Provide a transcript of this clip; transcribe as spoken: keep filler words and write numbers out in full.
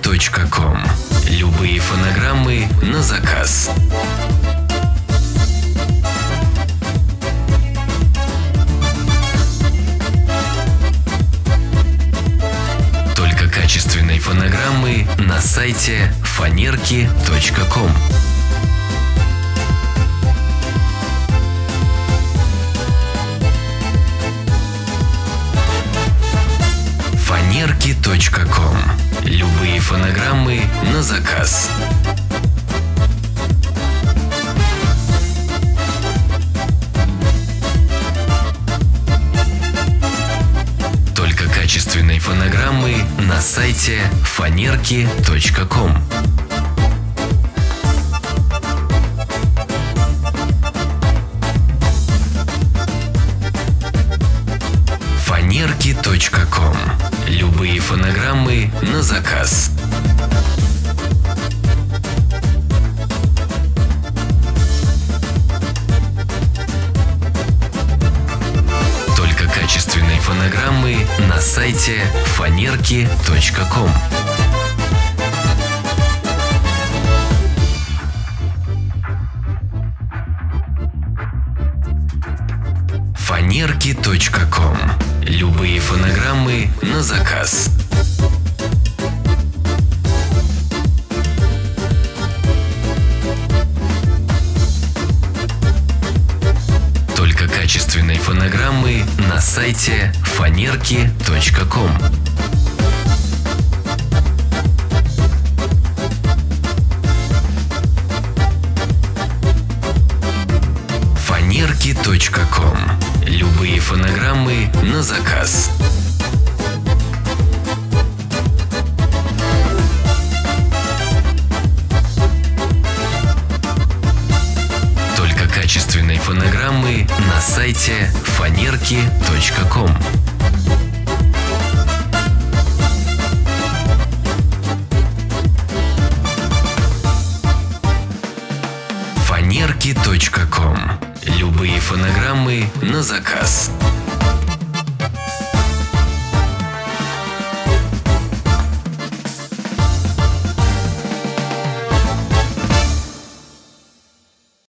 точка ком. Любые фонограммы на заказ. Только качественные фонограммы на сайте фанерки точка ком. фанерки точка ком. Любые фонограммы на заказ. Только качественные фонограммы на сайте фанерки точка ком. фанерки точка ком. Любые фонограммы на заказ. Только качественные фонограммы на сайте фанерки точка ком. фанерки точка ком. Любые фонограммы на заказ. Только качественные фонограммы на сайте фанерки точка ком. фанерки точка ком. Любые фонограммы на заказ. Только качественные фонограммы на сайте фанерки точка ком. фанерки точка ком. Любые фонограммы на заказ.